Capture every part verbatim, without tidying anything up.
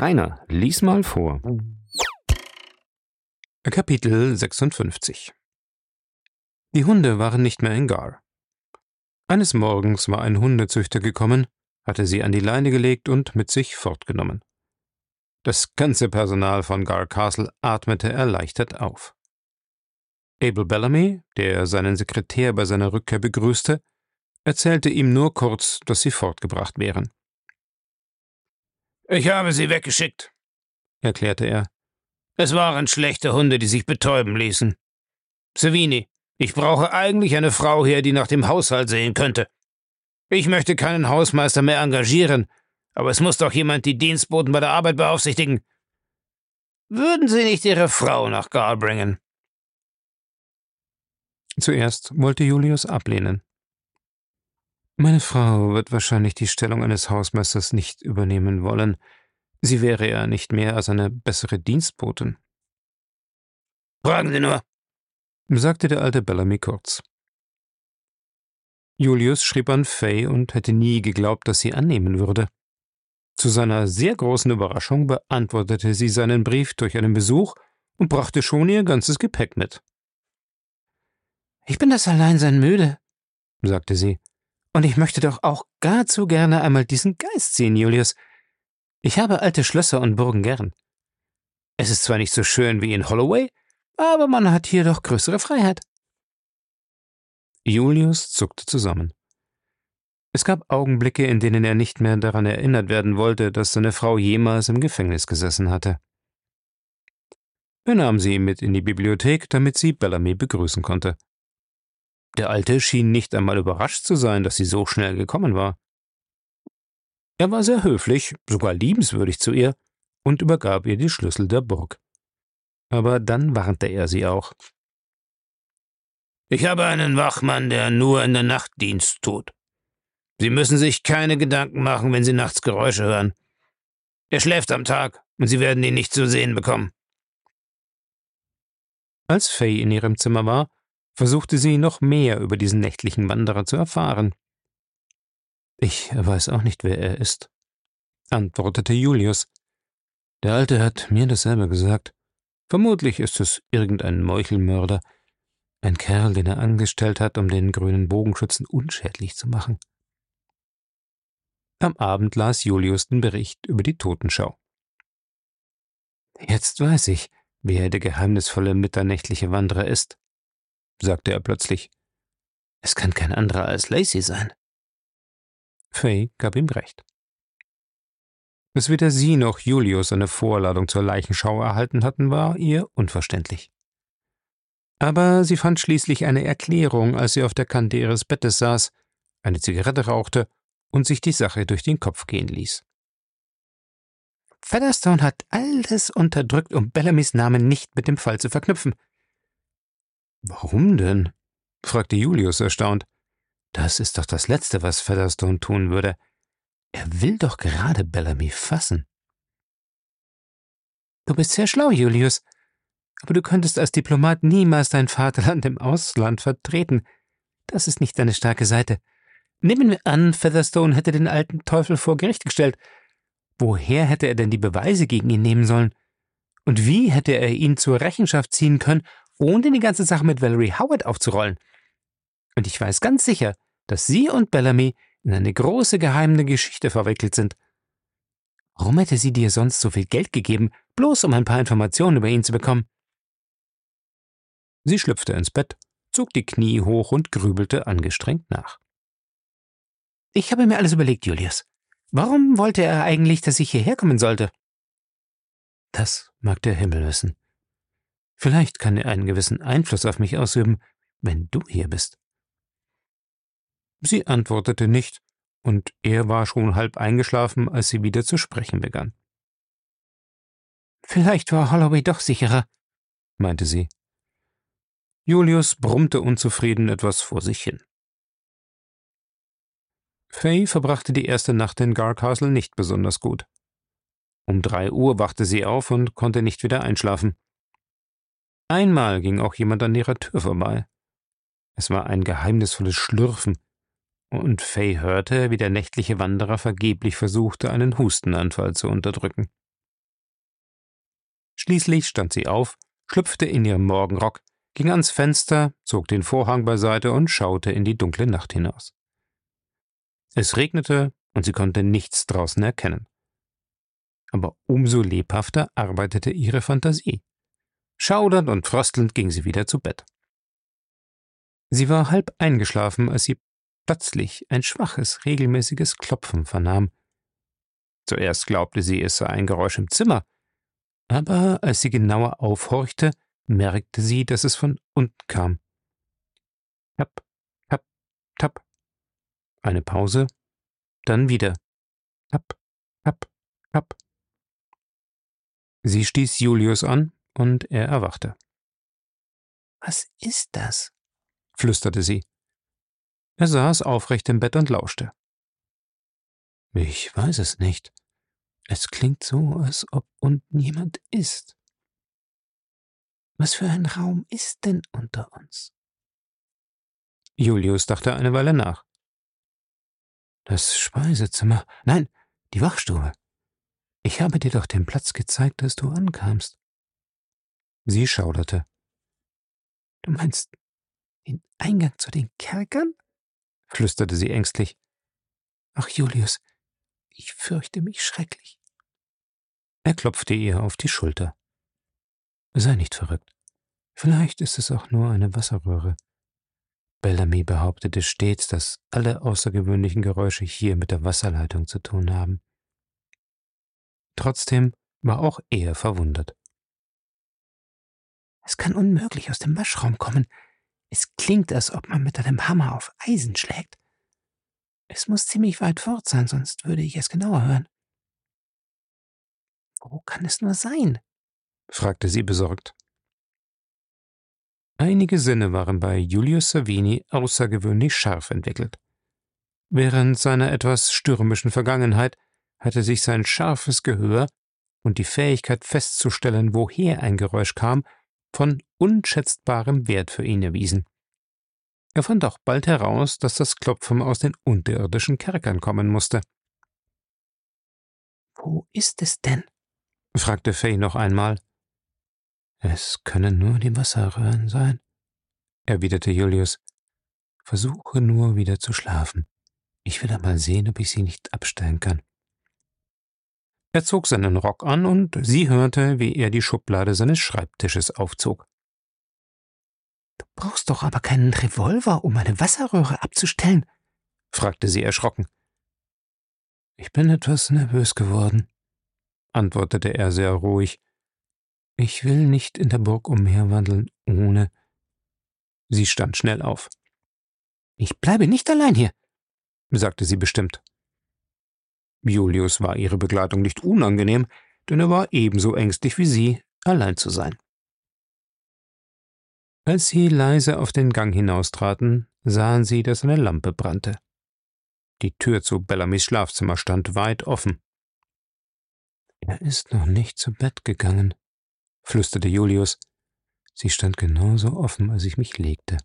Rainer, lies mal vor. Kapitel sechsundfünfzig. Die Hunde waren nicht mehr in Gar. Eines Morgens war ein Hundezüchter gekommen, hatte sie an die Leine gelegt und mit sich fortgenommen. Das ganze Personal von Gar Castle atmete erleichtert auf. Abel Bellamy, der seinen Sekretär bei seiner Rückkehr begrüßte, erzählte ihm nur kurz, dass sie fortgebracht wären. »Ich habe sie weggeschickt«, erklärte er. »Es waren schlechte Hunde, die sich betäuben ließen. Savini, ich brauche eigentlich eine Frau hier, die nach dem Haushalt sehen könnte. Ich möchte keinen Hausmeister mehr engagieren, aber es muss doch jemand die Dienstboten bei der Arbeit beaufsichtigen. Würden Sie nicht Ihre Frau nach Gar bringen?« Zuerst wollte Julius ablehnen. »Meine Frau wird wahrscheinlich die Stellung eines Hausmeisters nicht übernehmen wollen. Sie wäre ja nicht mehr als eine bessere Dienstbotin.« »Fragen Sie nur«, sagte der alte Bellamy kurz. Julius schrieb an Fay und hätte nie geglaubt, dass sie annehmen würde. Zu seiner sehr großen Überraschung beantwortete sie seinen Brief durch einen Besuch und brachte schon ihr ganzes Gepäck mit. »Ich bin das Alleinsein müde«, sagte sie. »Und ich möchte doch auch gar zu gerne einmal diesen Geist sehen, Julius. Ich habe alte Schlösser und Burgen gern. Es ist zwar nicht so schön wie in Holloway, aber man hat hier doch größere Freiheit.« Julius zuckte zusammen. Es gab Augenblicke, in denen er nicht mehr daran erinnert werden wollte, dass seine Frau jemals im Gefängnis gesessen hatte. Er nahm sie mit in die Bibliothek, damit sie Bellamy begrüßen konnte. Der Alte schien nicht einmal überrascht zu sein, dass sie so schnell gekommen war. Er war sehr höflich, sogar liebenswürdig zu ihr, und übergab ihr die Schlüssel der Burg. Aber dann warnte er sie auch. »Ich habe einen Wachmann, der nur in der Nacht Dienst tut. Sie müssen sich keine Gedanken machen, wenn Sie nachts Geräusche hören. Er schläft am Tag, und Sie werden ihn nicht zu sehen bekommen.« Als Fay in ihrem Zimmer war, versuchte sie noch mehr über diesen nächtlichen Wanderer zu erfahren. »Ich weiß auch nicht, wer er ist«, antwortete Julius. »Der Alte hat mir dasselbe gesagt. Vermutlich ist es irgendein Meuchelmörder, ein Kerl, den er angestellt hat, um den grünen Bogenschützen unschädlich zu machen.« Am Abend las Julius den Bericht über die Totenschau. »Jetzt weiß ich, wer der geheimnisvolle mitternächtliche Wanderer ist«, sagte er plötzlich. »Es kann kein anderer als Lacey sein.« Fay gab ihm recht. Dass weder sie noch Julius eine Vorladung zur Leichenschau erhalten hatten, war ihr unverständlich. Aber sie fand schließlich eine Erklärung, als sie auf der Kante ihres Bettes saß, eine Zigarette rauchte und sich die Sache durch den Kopf gehen ließ. »Featherstone hat alles unterdrückt, um Bellamys Namen nicht mit dem Fall zu verknüpfen.« »Warum denn?« fragte Julius erstaunt. »Das ist doch das Letzte, was Featherstone tun würde. Er will doch gerade Bellamy fassen.« »Du bist sehr schlau, Julius, aber du könntest als Diplomat niemals dein Vaterland im Ausland vertreten. Das ist nicht deine starke Seite. Nehmen wir an, Featherstone hätte den alten Teufel vor Gericht gestellt. Woher hätte er denn die Beweise gegen ihn nehmen sollen? Und wie hätte er ihn zur Rechenschaft ziehen können, ohne die ganze Sache mit Valerie Howard aufzurollen? Und ich weiß ganz sicher, dass sie und Bellamy in eine große geheime Geschichte verwickelt sind. Warum hätte sie dir sonst so viel Geld gegeben, bloß um ein paar Informationen über ihn zu bekommen?« Sie schlüpfte ins Bett, zog die Knie hoch und grübelte angestrengt nach. »Ich habe mir alles überlegt, Julius. Warum wollte er eigentlich, dass ich hierher kommen sollte?« »Das mag der Himmel wissen. Vielleicht kann er einen gewissen Einfluss auf mich ausüben, wenn du hier bist.« Sie antwortete nicht, und er war schon halb eingeschlafen, als sie wieder zu sprechen begann. »Vielleicht war Holloway doch sicherer«, meinte sie. Julius brummte unzufrieden etwas vor sich hin. Fay verbrachte die erste Nacht in Gar Castle nicht besonders gut. Um drei Uhr wachte sie auf und konnte nicht wieder einschlafen. Einmal ging auch jemand an ihrer Tür vorbei. Es war ein geheimnisvolles Schlürfen, und Fay hörte, wie der nächtliche Wanderer vergeblich versuchte, einen Hustenanfall zu unterdrücken. Schließlich stand sie auf, schlüpfte in ihren Morgenrock, ging ans Fenster, zog den Vorhang beiseite und schaute in die dunkle Nacht hinaus. Es regnete und sie konnte nichts draußen erkennen. Aber umso lebhafter arbeitete ihre Fantasie. Schaudernd und fröstelnd ging sie wieder zu Bett. Sie war halb eingeschlafen, als sie plötzlich ein schwaches, regelmäßiges Klopfen vernahm. Zuerst glaubte sie, es sei ein Geräusch im Zimmer, aber als sie genauer aufhorchte, merkte sie, dass es von unten kam. Tap, tap, tap. Eine Pause, dann wieder. Tap, tap, tap. Sie stieß Julius an, und er erwachte. »Was ist das?« flüsterte sie. Er saß aufrecht im Bett und lauschte. »Ich weiß es nicht. Es klingt so, als ob unten jemand ist.« »Was für ein Raum ist denn unter uns?« Julius dachte eine Weile nach. »Das Speisezimmer. Nein, die Wachstube. Ich habe dir doch den Platz gezeigt, als du ankamst.« Sie schauderte. »Du meinst den Eingang zu den Kerkern?« flüsterte sie ängstlich. »Ach, Julius, ich fürchte mich schrecklich.« Er klopfte ihr auf die Schulter. »Sei nicht verrückt. Vielleicht ist es auch nur eine Wasserröhre. Bellamy behauptete stets, dass alle außergewöhnlichen Geräusche hier mit der Wasserleitung zu tun haben.« Trotzdem war auch er verwundert. »Es kann unmöglich aus dem Waschraum kommen. Es klingt, als ob man mit einem Hammer auf Eisen schlägt. Es muss ziemlich weit fort sein, sonst würde ich es genauer hören.« »Wo kann es nur sein?« fragte sie besorgt. Einige Sinne waren bei Julius Savini außergewöhnlich scharf entwickelt. Während seiner etwas stürmischen Vergangenheit hatte sich sein scharfes Gehör und die Fähigkeit festzustellen, woher ein Geräusch kam, von unschätzbarem Wert für ihn erwiesen. Er fand auch bald heraus, dass das Klopfen aus den unterirdischen Kerkern kommen musste. »Wo ist es denn?« fragte Fay noch einmal. »Es können nur die Wasserröhren sein«, erwiderte Julius. »Versuche nur wieder zu schlafen. Ich will einmal sehen, ob ich sie nicht abstellen kann.« Er zog seinen Rock an, und sie hörte, wie er die Schublade seines Schreibtisches aufzog. »Du brauchst doch aber keinen Revolver, um eine Wasserröhre abzustellen?« fragte sie erschrocken. »Ich bin etwas nervös geworden«, antwortete er sehr ruhig. »Ich will nicht in der Burg umherwandeln, ohne...« Sie stand schnell auf. »Ich bleibe nicht allein hier«, sagte sie bestimmt. Julius war ihre Begleitung nicht unangenehm, denn er war ebenso ängstlich wie sie, allein zu sein. Als sie leise auf den Gang hinaustraten, sahen sie, dass eine Lampe brannte. Die Tür zu Bellamys Schlafzimmer stand weit offen. »Er ist noch nicht zu Bett gegangen«, flüsterte Julius. »Sie stand genauso offen, als ich mich legte.«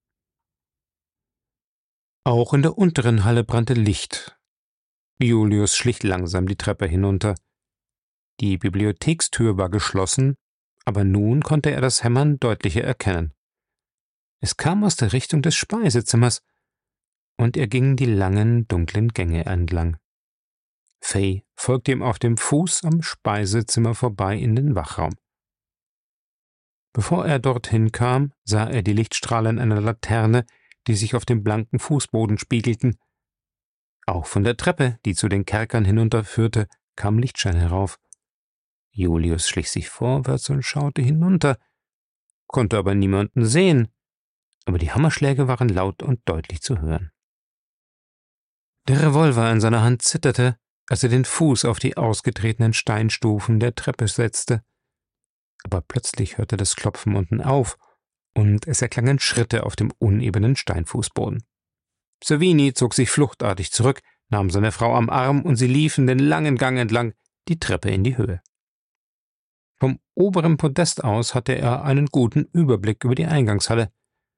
Auch in der unteren Halle brannte Licht. Julius schlich langsam die Treppe hinunter. Die Bibliothekstür war geschlossen, aber nun konnte er das Hämmern deutlicher erkennen. Es kam aus der Richtung des Speisezimmers, und er ging die langen, dunklen Gänge entlang. Fay folgte ihm auf dem Fuß am Speisezimmer vorbei in den Wachraum. Bevor er dorthin kam, sah er die Lichtstrahlen einer Laterne, die sich auf dem blanken Fußboden spiegelten. Auch von der Treppe, die zu den Kerkern hinunterführte, kam Lichtschein herauf. Julius schlich sich vorwärts und schaute hinunter, konnte aber niemanden sehen, aber die Hammerschläge waren laut und deutlich zu hören. Der Revolver in seiner Hand zitterte, als er den Fuß auf die ausgetretenen Steinstufen der Treppe setzte. Aber plötzlich hörte das Klopfen unten auf, und es erklangen Schritte auf dem unebenen Steinfußboden. Savini zog sich fluchtartig zurück, nahm seine Frau am Arm, und sie liefen den langen Gang entlang, die Treppe in die Höhe. Vom oberen Podest aus hatte er einen guten Überblick über die Eingangshalle.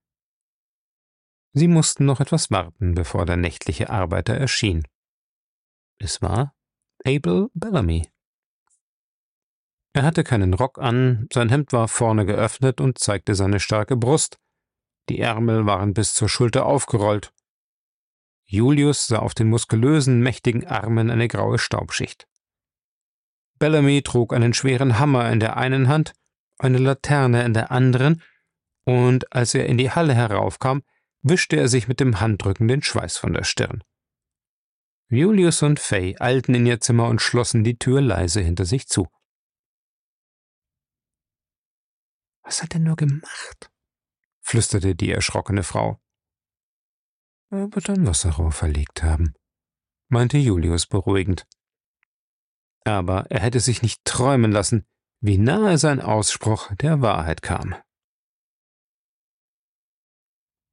Sie mussten noch etwas warten, bevor der nächtliche Arbeiter erschien. Es war Abel Bellamy. Er hatte keinen Rock an, sein Hemd war vorne geöffnet und zeigte seine starke Brust. Die Ärmel waren bis zur Schulter aufgerollt. Julius sah auf den muskulösen, mächtigen Armen eine graue Staubschicht. Bellamy trug einen schweren Hammer in der einen Hand, eine Laterne in der anderen, und als er in die Halle heraufkam, wischte er sich mit dem Handrücken den Schweiß von der Stirn. Julius und Fay eilten in ihr Zimmer und schlossen die Tür leise hinter sich zu. »Was hat er nur gemacht?« flüsterte die erschrockene Frau. »Er wird ein Wasserrohr verlegt haben«, meinte Julius beruhigend. Aber er hätte sich nicht träumen lassen, wie nahe sein Ausspruch der Wahrheit kam.